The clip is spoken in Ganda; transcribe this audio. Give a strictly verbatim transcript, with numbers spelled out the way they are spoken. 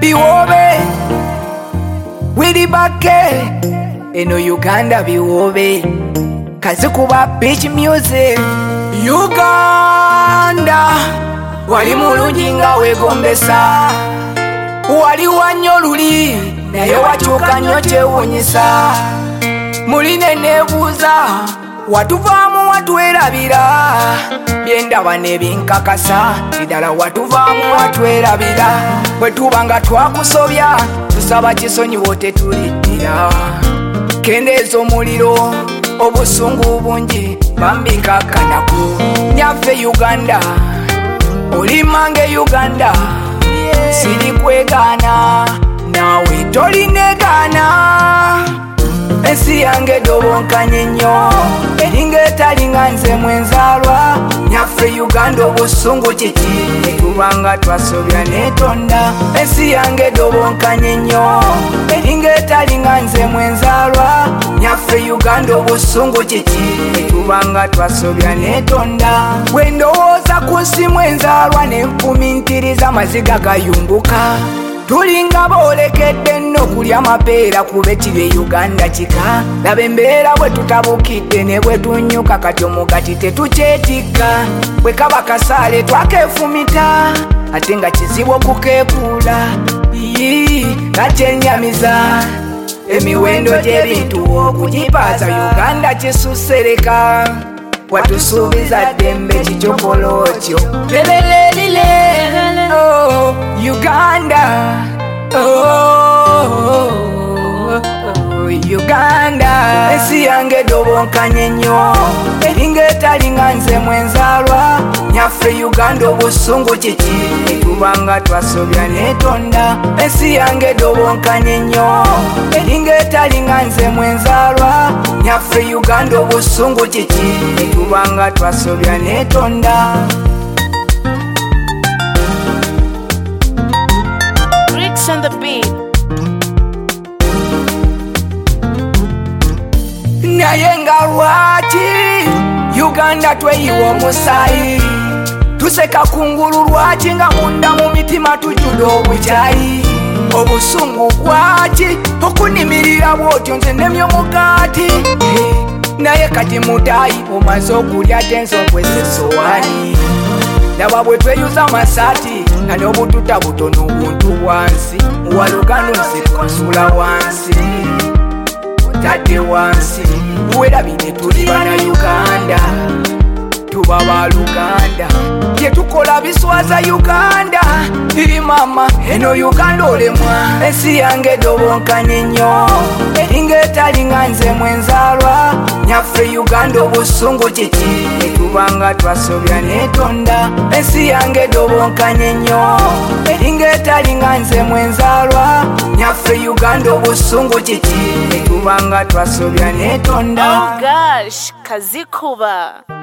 biwobe wiri bake eno Uganda biwobe kazikuba beach music Uganda wali mulungi nga wegombesa wali wanyo luli naye wakyuka nnyo kyewuunyisa muline nebuuza watuvaamu watwerabira byendaba nebinkakasa ddala watuvaamu watwerabira bwe tuba nga twakusobya tusaba kisonyiwo tetuliddira kendeeza omuliro obusungu bungi bambikakanaku nyaffe Uganda olimange Uganda siri kwegaana nawe tolinegana ensi yange dobonkanye nnyo eringa etalinga nze mwenzalwa nyaffe Uganda obusungu kiki etubanga twasobya netonda ensi yange dobonkanye nnyo eringa etalinga nze mwenzalwa nyaffe Uganda obusungu kiki etubanga twasobya netonda bwendowooza ku nsi mwenzalwa nenfumintiriza amaziga gayunguka tulinga boolekedde nno kulya mapeera kube kibye Uganda kika laba embeera bwe tutabukidde ne bwe tunyuka kati omugati tetukyetikka bwe kaba kasaale twakefumita ate nga kizibu okukeekuula nga kyenyamiza emiwendo gy'ebintu okugipaaza Uganda kisusereka watusuubiza ddembe kikyokola otyo lelelelile oh Uganda oh Uganda ensi yange dobonkanye nnyo eringa etalinga nze mwenzalwa nyaffe Uganda obusungu kiki etubanga twasobya netonda ensi yange dobonkanye nnyo eringa etalinga nze mwenzalwa nyaffe Uganda obusungu kiki etubanga twasobya netonda Bricks on the beat. naye nga lwaki Uganda tweyiwa omusaayi tuseka kungulu lwaki nga munda mu mitima tujjude obukyayi obusungu bwaki okunimirira bwotyo nze nemye omugaati naye kati mutaayi omaze okulya ate nze okwesa essowaani laba bwe tweyuza amasaati nga n'obututa butono obuntu bwansi muwalugano nzikonsula wansi tadde wansi werabire tuli bana Uganda tuba ba Luganda tetukola biswaza Uganda iri mama eno Uganda olemwa ensi yange dobonkanye nnyo eringa etalinga nze mwenzalwa nyaffe Uganda obusungu kiki etubanga twasobya netonda ensi yange dobonkanye nnyo eringa etalinga nze mwenzalwa nyaffe Uganda obusungu kiki etubanga twasobya netonda Oh gosh, kazikuba.